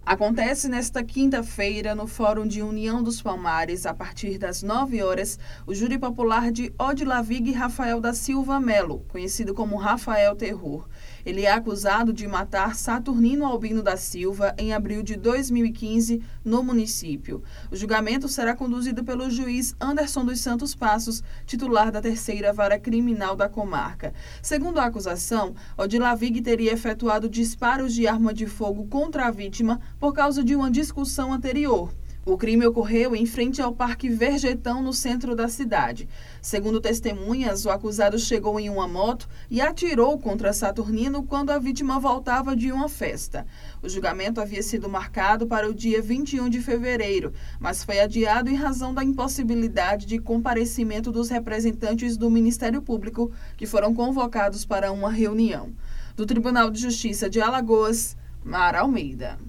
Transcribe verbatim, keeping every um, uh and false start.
Acontece nesta quinta-feira, no Fórum de União dos Palmares, a partir das nove horas, o júri popular de Odilavig Rafael da Silva Melo, conhecido como Rafael Terror. Ele é acusado de matar Saturnino Albino da Silva em abril de dois mil e quinze, no município. O julgamento será conduzido pelo juiz Anderson dos Santos Passos, titular da terceira vara criminal da comarca. Segundo a acusação, Odilavig teria efetuado disparos de arma de fogo contra a vítima por causa de uma discussão anterior. O crime ocorreu em frente ao Parque Vergetão, no centro da cidade. Segundo testemunhas, o acusado chegou em uma moto e atirou contra Saturnino quando a vítima voltava de uma festa. O julgamento havia sido marcado para o dia vinte e um de fevereiro, mas foi adiado em razão da impossibilidade de comparecimento dos representantes do Ministério Público, que foram convocados para uma reunião. Do Tribunal de Justiça de Alagoas, Mara Almeida.